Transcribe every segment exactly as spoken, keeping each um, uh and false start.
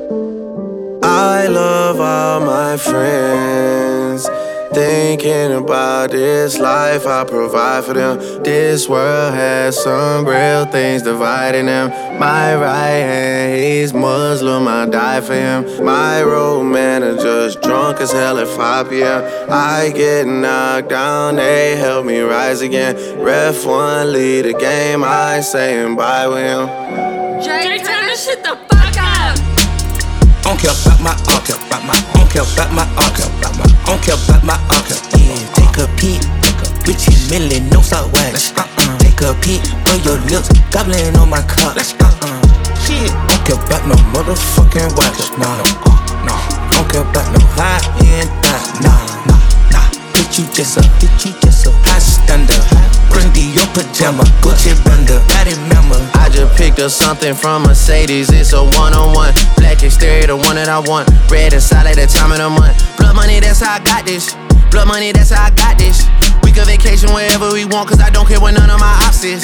I love all my friends. Thinking about this life I provide for them. This world has some real things dividing them. My right hand, he's Muslim, I die for him. My road manager's drunk as hell at five p m I get knocked down, they help me rise again. Ref one, lead the game, I ain't saying bye with him. Drake, turn this shit the fuck up. I don't care about my, I don't care about my, I don't care about my, I don't care about my, I don't care about my, I don't care. Yeah, take a peek, Richie Millie, no salt wax. Uh-uh. Take a peek, on your lips, gobbling on my cup. Uh-uh. Shit, I don't care about no motherfucking wax. Nah, no, I don't care about no high end, nah, nah, nah, nah. Bitch, you just a, bitch, you just a high standard. Bring the your pajama, Gucci bender, got it member. I just picked up something from Mercedes, it's a one-on-one. Black exterior, the one that I want. Red inside like the time of the month. Blood money, that's how I got this. Blood money, that's how I got this. We can vacation wherever we want, cause I don't care what none of my ops is.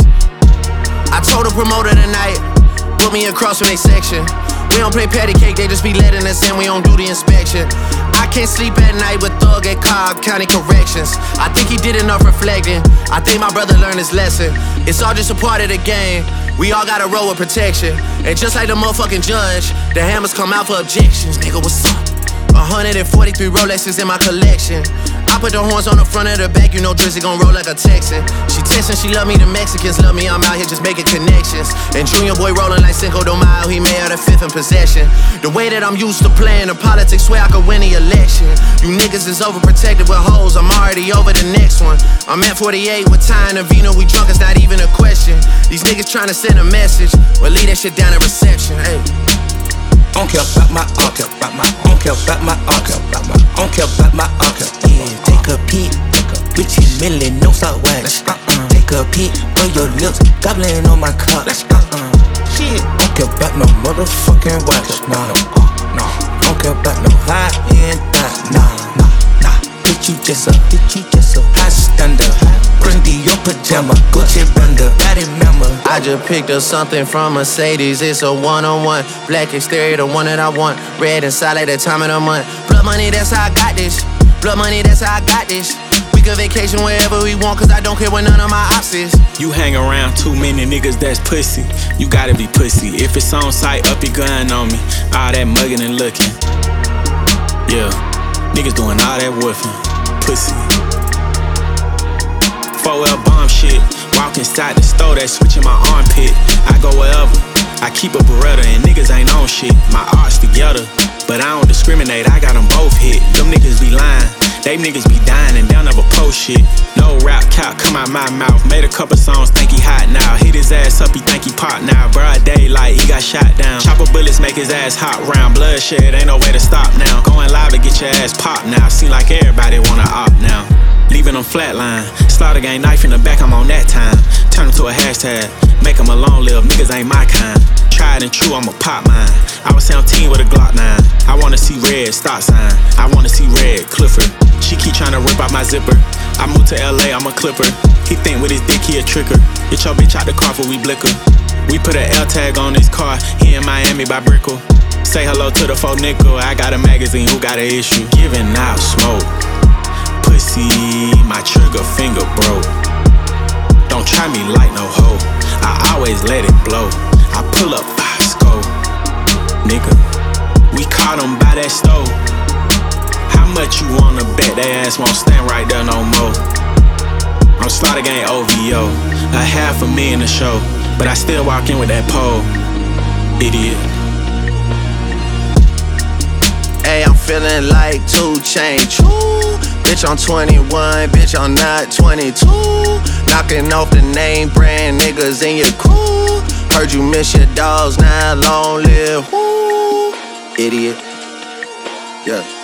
I told the promoter tonight, put me across from they section. We don't play patty cake, they just be letting us in, we don't do the inspection. I can't sleep at night with Thug at Cobb County Corrections. I think he did enough reflecting. I think my brother learned his lesson. It's all just a part of the game. We all gotta roll with protection. And just like the motherfucking judge, the hammers come out for objections. Nigga, what's up? one hundred forty-three Rolexes in my collection. I put the horns on the front of the back, you know Drizzy gon' roll like a Texan. She textin', she love me, the Mexicans love me, I'm out here just making connections. And Junior Boy rollin' like Cinco de Mayo, he may have the fifth in possession. The way that I'm used to playing the politics, swear I could win the election. You niggas is overprotected with hoes, I'm already over the next one. I'm at forty-eight with Ty and Avino, we drunk, it's not even a question. These niggas tryna send a message, well leave that shit down at reception, hey. I don't care about my, I don't care about my, I don't care about my, I don't care about my, I don't care about my, I don't care. Yeah, take a peek, Richie Millie, no salt wax. Uh-uh. Take a peek, on your lips, gobbling on my cup. Uh-uh. Shit, I don't care about no motherfucking wax. Nah, no, no, I don't care about no high end, nah, nah, nah, nah. Bitch, you just a, bitch, you just a high standard. Bring the your pajama, Gucci bender, got it member. I just picked up something from Mercedes, it's a one-on-one. Black exterior, the one that I want. Red inside like the time of the month. Blood money, that's how I got this. Blood money, that's how I got this. We can vacation wherever we want, cause I don't care what none of my ops is. You hang around too many niggas that's pussy. You gotta be pussy. If it's on site, up your gun on me. All that mugging and looking. Yeah, niggas doing all that woofing. Pussy. four L bomb shit. Walk inside the store, that switch in my armpit. I go wherever, I keep a Beretta and niggas ain't on shit. My arts together, but I don't discriminate, I got them both hit. Them niggas be lying, they niggas be dying and they'll never post shit. No rap cap come out my mouth, made a couple songs, think he hot now. Hit his ass up, he think he pop now. Broad daylight, he got shot down. Chopper bullets make his ass hot round. Bloodshed, ain't no way to stop now. Going live to get your ass popped now. Seem like everybody wanna opt now. Leaving them flatline. Slaughter gang knife in the back, I'm on that time. Turn them to a hashtag, make them a long live, niggas ain't my kind. Tried and true, I'm a pop mine. I was seventeen with a Glock nine. I wanna see red, stop sign. I wanna see red, Clifford. She keep tryna rip out my zipper. I moved to L A, I'm a clipper. He think with his dick he a tricker. Get your bitch out the car for we blicker. We put an L tag on his car, he in Miami by Brickell. Say hello to the faux nickel, I got a magazine, who got an issue? Giving out smoke. Pussy, my trigger finger broke. Don't try me like no hoe, I always let it blow. I pull up five scope, nigga. We caught him by that stove. How much you wanna bet they ass won't stand right there no more? I'm Slaughter Gang O V O, a half a million a show, but I still walk in with that pole, idiot. Hey, I'm feeling like two Chainz, true. Bitch, I'm twenty-one, bitch, I'm not twenty-two. Knocking off the name brand niggas in your crew. Heard you miss your dogs, now long live, whoo. Idiot. Yeah.